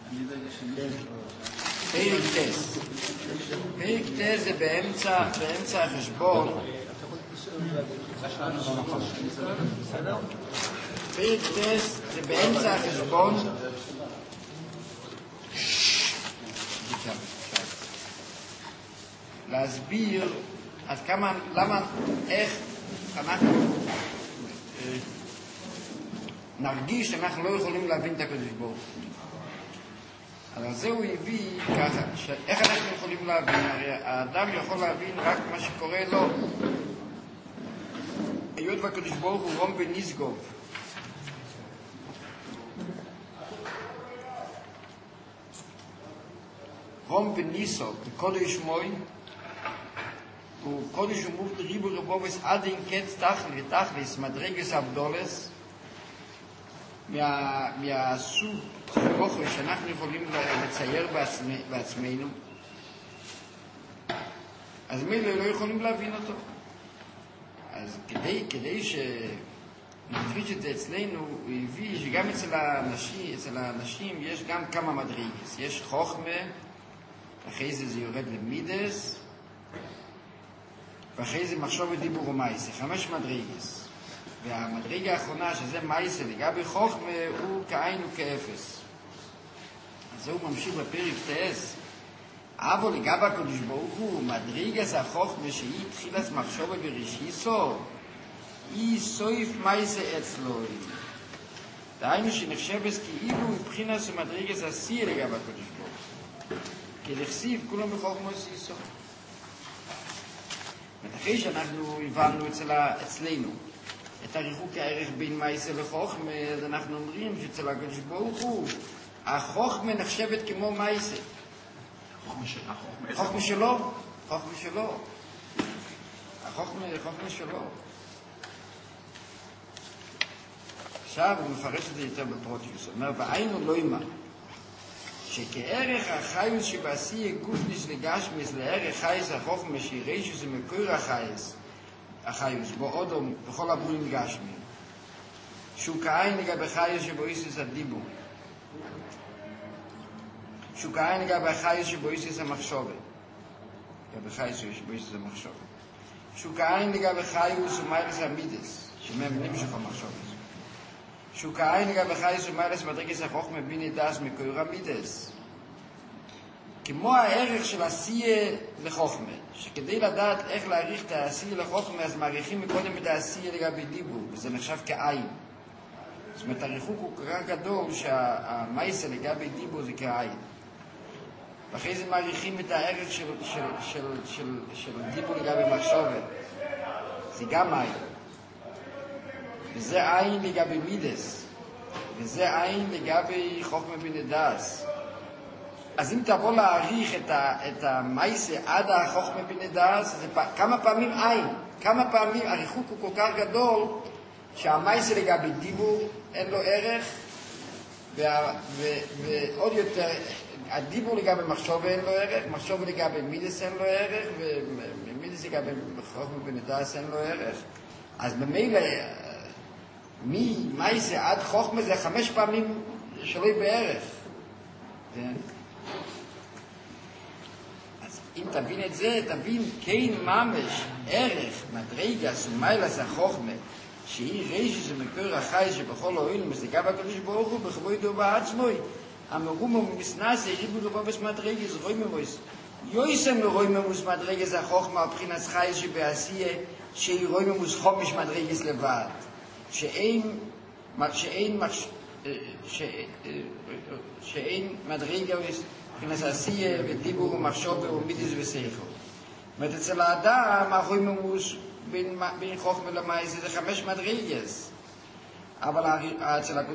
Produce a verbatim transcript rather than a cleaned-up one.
פרק טס. פרק טס זה באמצע, באמצע החשבון. פרק טס זה באמצע החשבון. להסביר עד כמה, למה, איך אנחנו נרגיש שאנחנו לא יכולים להבין את הקדוש ברוך הוא. אז זה הוא הביא ככה, איך אנחנו יכולים להבין? הרי האדם יכול להבין רק מה שקורה לו. היות והקדוש ברוך הוא רום בניסגוב. רום בניסו, בקודש מוי, הוא קודש ומוב ריבו רבובס עד אין קץ תכלי, תכליס, מדרגס אבדולס, מה, מהסוג כוחו שאנחנו יכולים לצייר בעצמי, בעצמנו, אז מילא לא יכולים להבין אותו. אז כדי, כדי שנפריש את זה אצלנו, הוא הביא שגם אצל האנשים, אצל האנשים יש גם כמה מדרגס. יש חוכמה, אחרי זה זה יורד למידס, ואחרי זה מחשוב ודיבור ומייסה, חמש מדרגס. והמדרגה האחרונה, שזה מייסה, לגבי חוכמה, הוא כעין וכאפס. אז הוא ממשיך בפרק טס. אבל לגבי הקדוש ברוך הוא, מדרגס החוכמה שהיא תחילת מחשוב ובראשיסו, היא סויף מייסה אצלו. דהיינו שנחשבת כאילו מבחינת מדרגס עשייה לגבי הקדוש ברוך הוא. כי לחסיב כולם בחוכמה עשיסו. אחרי שאנחנו הבנו אצלנו את הריחוק הערך בין מייסה לחוכמה, אז אנחנו אומרים שאצל הקדוש ברוך הוא החוכמה נחשבת כמו מייסה. חוכמה שלו, חוכמה שלו. החוכמה, חוכמה שלו. עכשיו הוא מפרש את זה יותר בפרוטיוס. הוא אומר, והיינו לא אימה, שכערך החיוס שבעשייה גופניס לגשמיס לערך חייס החוכמה שיראה שזה מקור החייס, החיוס, בו אודום בכל הברואים גשמי, שהוא כעין לגבי חייס שבו איסס הדיבור, שהוא כעין לגבי חייס שבו איסס המחשובת, לגבי חייס שבו איסס המחשובת, שהוא כעין לגבי חייס ומיירס המידס, שמהם נמשך המחשובת, שהוא כעין לגבי חייס ומיירס מדרגס החוכמה ביני דס מקור המידס, כמו הערך של עשייה לחוכמה, שכדי לדעת איך להעריך את העשייה לחוכמה, אז מעריכים מקודם את העשייה לגבי דיבור, וזה נחשב כעין. זאת אומרת, הריחוק הוא כך גדול שהמייסה לגבי דיבור זה כעין. ואחרי זה מעריכים את הערך של, של, של, של, של דיבור לגבי מחשבת. זה גם עין. וזה עין לגבי מידס. וזה עין לגבי חוכמה בנדס. אז אם תבוא להעריך את, ה, את המייסה עד החוכמה בנדס, זה פ, כמה פעמים עין. כמה פעמים הריחוק הוא כל כך גדול, שהמייסה לגבי דיבור אין לו ערך, וה, ו, ועוד יותר, הדיבור לגבי מחשוב אין לו ערך, מחשוב לגבי מידס אין לו ערך, ומידס לגבי חוכמה בנדס אין לו ערך. אז במילא, ממייסה עד חוכמה זה חמש פעמים שלא בערך. כן? אז אם תבין את זה, תבין כן ממש ערך מדרגס ומיילס החוכמה, שהיא רשת שמקור החי שבכל העולם מסתגע בקדוש ברוך הוא בכבודו בעצמוי, המרום ומסנס ריבו רבובס מדרגס רויממוס יויסם רויממוס מדרגס החוכמה מבחינת חי שבעשייה שהיא רויממוס חומש מדרגס לבד, שאין שאין שאין מדרגס מבחינת עשייה ודיבור ומחשוב ומידס ושכל. זאת אומרת, אצל האדם הרויממוס בין, בין חוכמה למייסה זה חמש מדרגס, אבל אצל הקדוש